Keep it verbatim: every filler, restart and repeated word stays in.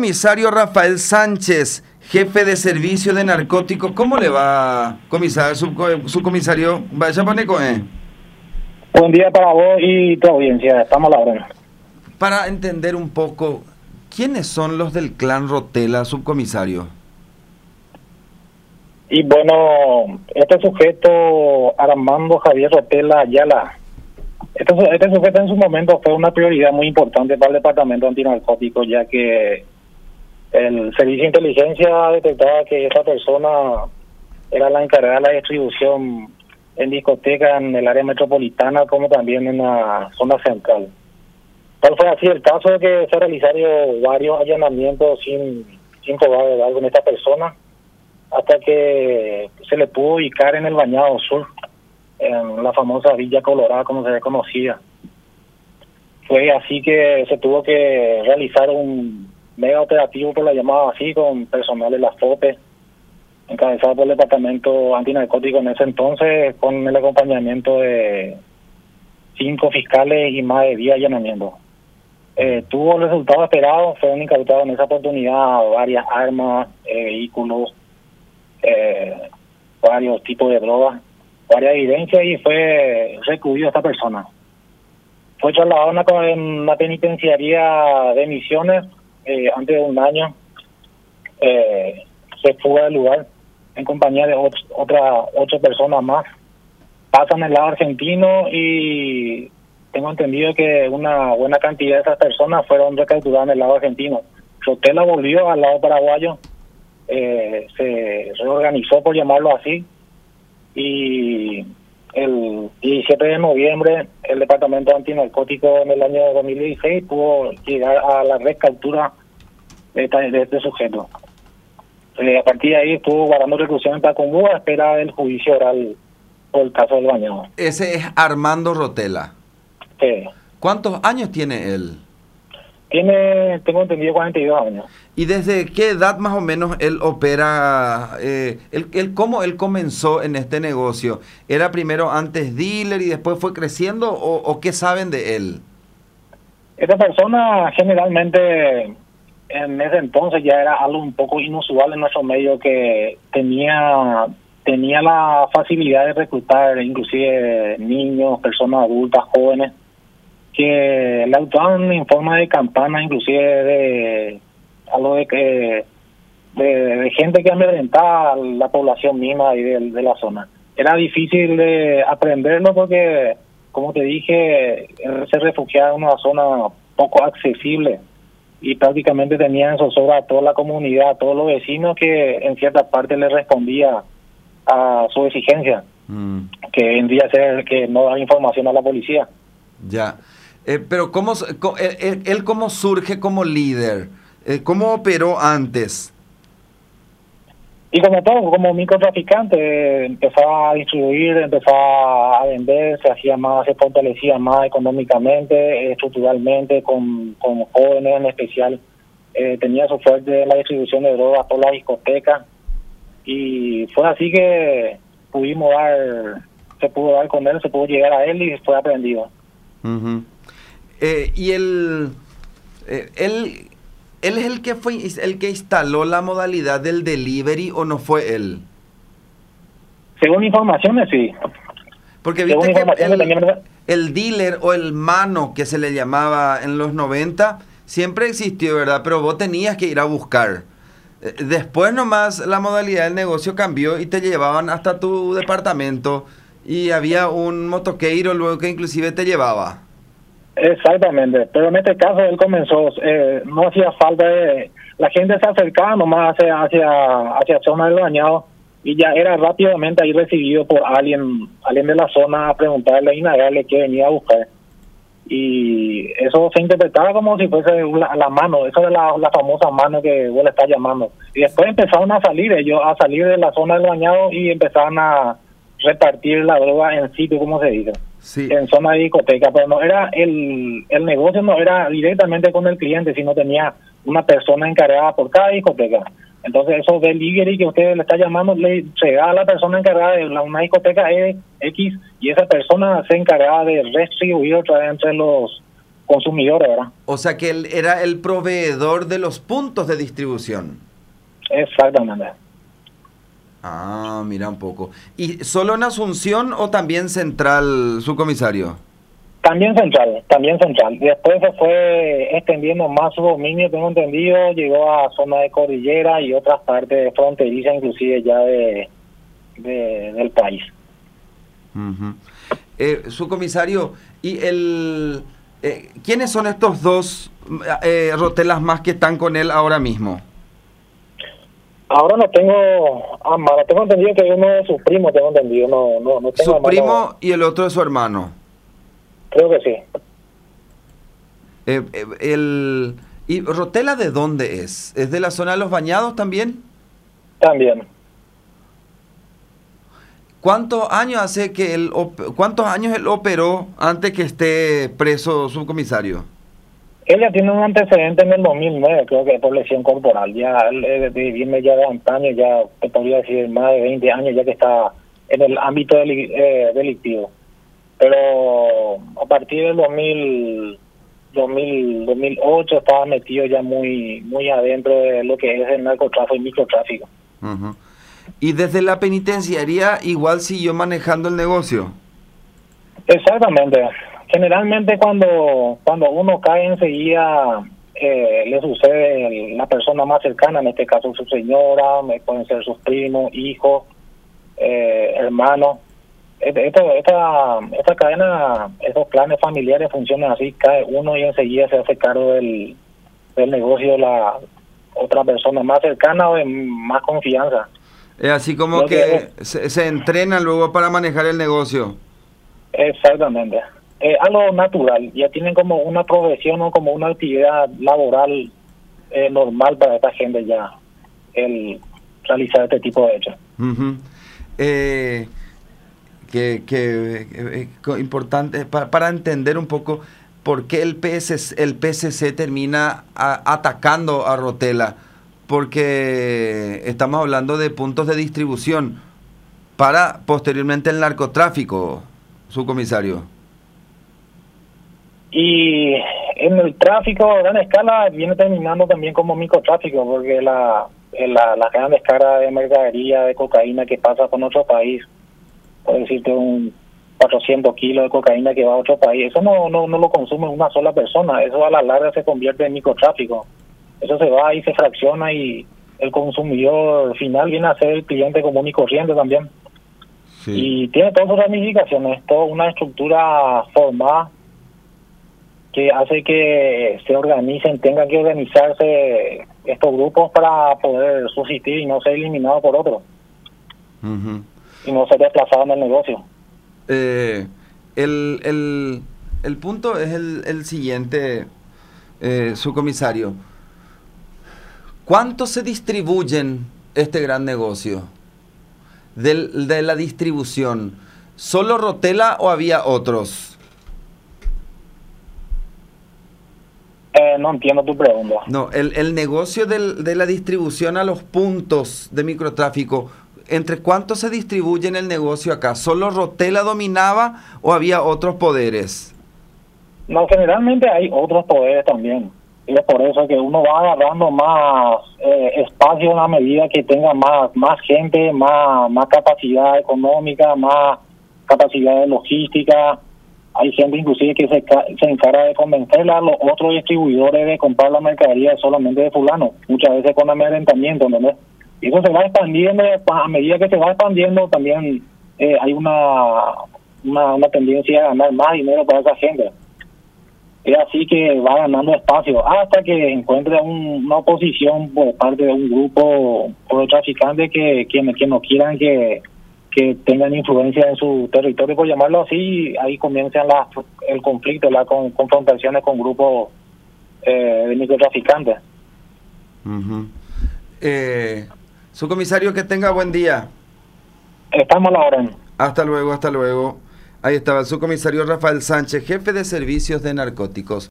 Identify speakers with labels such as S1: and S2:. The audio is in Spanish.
S1: Subcomisario Rafael Sánchez, jefe de servicio de narcóticos. ¿Cómo le va, comisario, subco- subcomisario? Vaya pone coe.
S2: Buen día para vos y tu audiencia, estamos a la orden.
S1: Para entender un poco, ¿quiénes son los del clan Rotela, subcomisario?
S2: Y bueno, este sujeto, Armando Javier Rotela Ayala, este, su- este sujeto en su momento fue una prioridad muy importante para el departamento antinarcótico, ya que el servicio de inteligencia detectaba que esa persona era la encargada de la distribución en discotecas en el área metropolitana como también en la zona central. Tal fue así el caso de que se realizaron varios allanamientos sin, sin probar de algo en esta persona, hasta que se le pudo ubicar en el Bañado Sur, en la famosa Villa Colorada, como se conocía. Fue así que se tuvo que realizar un mega operativo, por la llamada así, con personal de la FOPE, encabezado por el Departamento Antinarcótico en ese entonces, con el acompañamiento de cinco fiscales y más de diez allanamientos. Eh, tuvo el resultado esperado, fueron incautados en esa oportunidad varias armas, eh, vehículos, eh, varios tipos de drogas, varias evidencias, y fue recluido esta persona. Fue trasladado a una, en una penitenciaría de Misiones eh, antes de un año. Eh, se fuga del lugar en compañía de ot- otras ocho personas más. Pasan el lado argentino y tengo entendido que una buena cantidad de esas personas fueron recapturadas en el lado argentino. Rotela volvió al lado paraguayo, eh, se reorganizó, por llamarlo así, y el diecisiete de noviembre el Departamento Antinarcótico en el año dos mil dieciséis pudo llegar a la recaptura de, esta, de este sujeto. Eh, a partir de ahí estuvo guardando reclusión en Tacumbú a espera del juicio oral por el caso del Bañado.
S1: Ese es Armando Rotela.
S2: Sí.
S1: ¿Cuántos años tiene él?
S2: Tiene, tengo entendido, cuarenta y dos años.
S1: ¿Y desde qué edad más o menos él opera? Eh, él, él, ¿Cómo él comenzó en este negocio? ¿Era primero antes dealer y después fue creciendo? ¿O, o qué saben de él?
S2: Esta persona generalmente en ese entonces ya era algo un poco inusual en nuestro medio, que tenía tenía la facilidad de reclutar inclusive niños, personas adultas, jóvenes, que le actuaban en forma de campana, inclusive de algo de que de, de gente que amedrentaba a la población misma y de, de la zona. Era difícil de aprenderlo porque, como te dije, él se refugiaba en una zona poco accesible y prácticamente tenía en zozobra a toda la comunidad, a todos los vecinos, que en cierta parte le respondía a su exigencia, mm. que vendría a ser que no da información a la policía.
S1: Ya. Eh, pero ¿cómo, cómo él, él cómo surge como líder? Eh, ¿Cómo operó antes?
S2: Y como todo, como microtraficante, empezaba a distribuir, empezaba a vender, se hacía más, se fortalecía más económicamente, estructuralmente, con, con jóvenes en especial. Eh, tenía su fuerte en la distribución de drogas por la discoteca, y fue así que pudimos dar, se pudo dar con él, se pudo llegar a él y fue aprendido.
S1: Uh-huh. Eh, y él, eh, él, él es el que fue el que instaló la modalidad del delivery, ¿o no fue él?
S2: Según informaciones, sí.
S1: Porque viste que el, el dealer o el mano que se le llamaba en los noventa siempre existió, ¿verdad? Pero vos tenías que ir a buscar. Después nomás la modalidad del negocio cambió y te llevaban hasta tu departamento y había un motoqueiro luego que inclusive te llevaba.
S2: Exactamente, pero en este caso él comenzó, eh, no hacía falta de, la gente se acercaba nomás hacia hacia hacia zona del Bañado y ya era rápidamente ahí recibido por alguien alguien de la zona a preguntarle, indagarle qué venía a buscar. Y eso se interpretaba como si fuese la, la mano, eso de la, la famosa mano que vos le estás llamando. Y después empezaron a salir ellos, a salir de la zona del Bañado y empezaron a repartir la droga en sitio, como se dice, sí, en zona de discoteca. Pero no era el, el negocio, no era directamente con el cliente, sino tenía una persona encargada por cada discoteca. Entonces eso delivery que usted le está llamando, le llega a la persona encargada de la, una discoteca X, y esa persona se encargaba de redistribuir otra vez entre los consumidores, ¿verdad?
S1: O sea que él era el proveedor de los puntos de distribución.
S2: Exactamente.
S1: Ah, mira un poco. ¿Y solo en Asunción o también Central, su comisario?
S2: También Central, también Central. Después se fue extendiendo más su dominio, tengo entendido, llegó a zona de cordillera y otras partes fronterizas, inclusive ya de, de del país.
S1: Uh-huh. eh, su comisario, ¿y el eh, quiénes son estos dos eh, rotelas más que están con él ahora mismo?
S2: Ahora no tengo a mano, tengo entendido que uno de sus primos, tengo entendido, no, no, no tengo
S1: Su
S2: a mano.
S1: primo y el otro es su hermano.
S2: Creo que sí.
S1: Eh, eh, el, ¿Y Rotela de dónde es? ¿Es de la zona de los Bañados también?
S2: También.
S1: ¿Cuántos años hace que él, cuántos años él operó antes que esté preso, subcomisario?
S2: Ella tiene un antecedente en el dos mil nueve, creo que por lesión corporal. Ya él viene ya de antaño, ya te podría decir más de veinte años ya que está en el ámbito deli eh, delictivo. Pero a partir del dos mil, dos mil, dos mil ocho estaba metido ya muy muy adentro de lo que es el narcotráfico y microtráfico.
S1: Uh-huh. ¿Y desde la penitenciaría igual siguió manejando el negocio?
S2: Exactamente. Generalmente cuando cuando uno cae enseguida eh, le sucede la persona más cercana, en este caso su señora, pueden ser sus primos, hijos, eh, hermanos. Esto, esta, esta cadena, estos planes familiares funcionan así, cae uno y enseguida se hace cargo del, del negocio de la otra persona más cercana o de más confianza.
S1: Es así como que, que se, se entrenan luego para manejar el negocio.
S2: Exactamente. Eh, algo natural, ya tienen como una profesión o como una actividad laboral eh, normal para esta gente ya, el realizar este tipo de hechos.
S1: Uh-huh. eh, que, que eh, importante para, para entender un poco por qué el P S C, el P C C termina a, atacando a Rotela, porque estamos hablando de puntos de distribución para posteriormente el narcotráfico, su comisario.
S2: Y en el tráfico a gran escala viene terminando también como microtráfico, porque la, la, la gran descarga de mercadería, de cocaína que pasa por otro país, por decirte un cuatrocientos kilos de cocaína que va a otro país, eso no, no, no lo consume una sola persona, eso a la larga se convierte en microtráfico. Eso se va y se fracciona y el consumidor final viene a ser el cliente común y corriente también. Sí. Y tiene todas sus ramificaciones, toda una estructura formada que hace que se organicen, tengan que organizarse estos grupos para poder subsistir y no ser eliminados por otros. Uh-huh. Y no ser desplazados en el negocio.
S1: Eh, el, el, el punto es el, el siguiente, eh, su comisario. ¿Cuánto se distribuyen este gran negocio? Del, de la distribución, ¿solo Rotela o había otros?
S2: Eh, no entiendo tu pregunta.
S1: No, el, el negocio del, de la distribución a los puntos de microtráfico, ¿entre cuántos se distribuye en el negocio acá? ¿Solo Rotela dominaba o había otros poderes?
S2: No, generalmente hay otros poderes también. Y es por eso que uno va agarrando más eh, espacio en la medida que tenga más más gente, más más capacidad económica, más capacidad de logística. Hay gente inclusive que se, se encarga de convencer a los otros distribuidores de comprar la mercadería solamente de fulano, muchas veces con amedrentamiento, ¿no? Y eso se va expandiendo, a medida que se va expandiendo también eh, hay una, una una tendencia a ganar más dinero para esa gente. Es así que va ganando espacio hasta que encuentre un, una oposición por parte de un grupo de traficantes que, que, que no quieran que, que tengan influencia en su territorio, por llamarlo así. Ahí comienzan la, el conflicto, las con, confrontaciones con grupos eh, de microtraficantes.
S1: Uh-huh. eh, su comisario, que tenga buen día.
S2: Estamos a la orden.
S1: Hasta luego, hasta luego. Ahí estaba el subcomisario Rafael Sánchez, jefe de servicios de narcóticos.